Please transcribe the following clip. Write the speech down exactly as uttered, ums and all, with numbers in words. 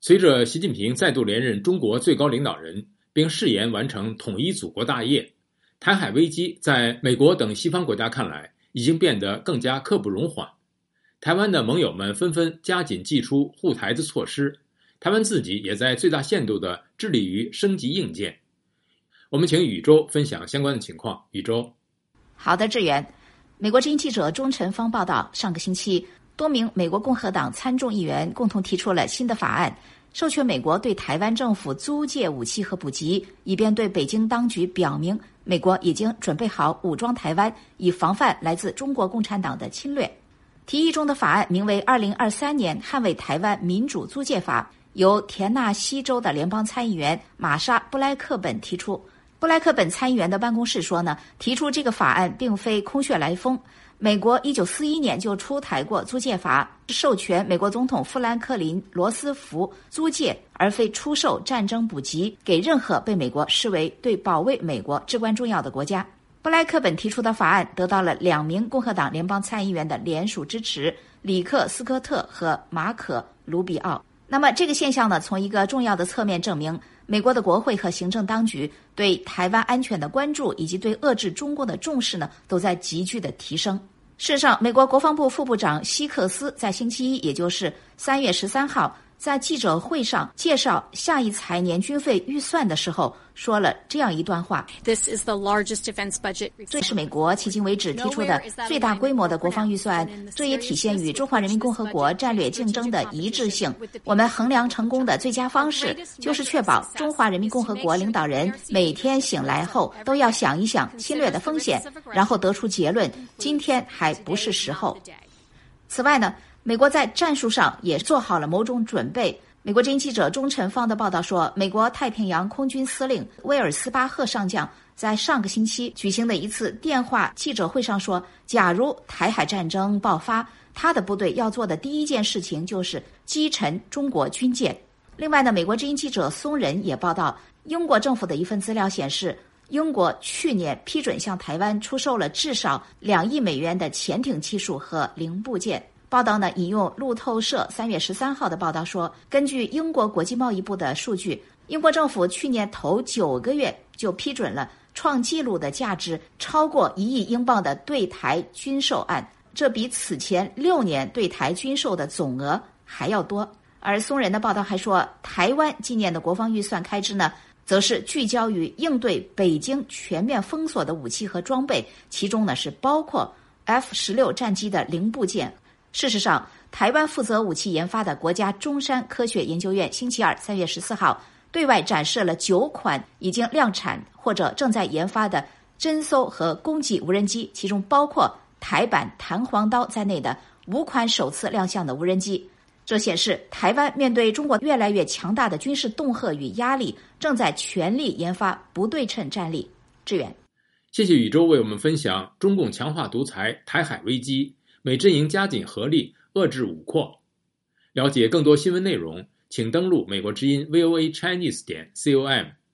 随着习近平再度连任中国最高领导人，并誓言完成统一祖国大业，台海危机在美国等西方国家看来已经变得更加刻不容缓。台湾的盟友们纷纷加紧祭出护台的措施，台湾自己也在最大限度地致力于升级硬件。我们请宇宙分享相关的情况。宇宙。 好的，志远。美国之音记者钟晨芳报道，上个星期多名美国共和党参众议员共同提出了新的法案，授权美国对台湾政府租借武器和补给，以便对北京当局表明美国已经准备好武装台湾，以防范来自中国共产党的侵略。提议中的法案名为《二零二三年捍卫台湾民主租借法》，由田纳西州的联邦参议员玛莎·布莱克本提出。布莱克本参议员的办公室说呢，提出这个法案并非空穴来风。美国一九四一年就出台过租借法，授权美国总统富兰克林·罗斯福租借而非出售战争补给给任何被美国视为对保卫美国至关重要的国家。布莱克本提出的法案得到了两名共和党联邦参议员的联署支持，里克·斯科特和马可·卢比奥。那么这个现象呢，从一个重要的侧面证明，美国的国会和行政当局对台湾安全的关注以及对遏制中国的重视呢，都在急剧的提升。事实上，美国国防部副部长希克斯在星期一，也就是三月十三号，在记者会上介绍下一财年军费预算的时候，说了这样一段话。 This is the largest defense budget. 这是美国迄今为止提出的最大规模的国防预算，这也体现与中华人民共和国战略竞争的一致性。我们衡量成功的最佳方式，就是确保中华人民共和国领导人每天醒来后都要想一想侵略的风险，然后得出结论，今天还不是时候。此外呢，美国在战术上也做好了某种准备。美国之音记者钟晨芳的报道说，美国太平洋空军司令威尔斯巴赫上将在上个星期举行的一次电话记者会上说，假如台海战争爆发，他的部队要做的第一件事情就是击沉中国军舰。另外呢，美国之音记者松仁也报道，英国政府的一份资料显示，英国去年批准向台湾出售了至少两亿美元的潜艇技术和零部件。报道呢，引用路透社三月十三号的报道说，根据英国国际贸易部的数据，英国政府去年头九个月就批准了创纪录的价值超过一亿英镑的对台军售案，这比此前六年对台军售的总额还要多。而松仁的报道还说，台湾今年的国防预算开支呢，则是聚焦于应对北京全面封锁的武器和装备，其中呢是包括 F 十六 战机的零部件。事实上，台湾负责武器研发的国家中山科学研究院星期二三月十四号对外展示了九款已经量产或者正在研发的侦搜和攻击无人机，其中包括台版弹簧刀在内的五款首次亮相的无人机。这显示台湾面对中国越来越强大的军事恫吓与压力，正在全力研发不对称战力。志远。 谢谢宇宙为我们分享中共强化独裁、台海危机，美阵营加紧合力遏制武扩。了解更多新闻内容，请登录美国之音 V O A Chinese 点 com。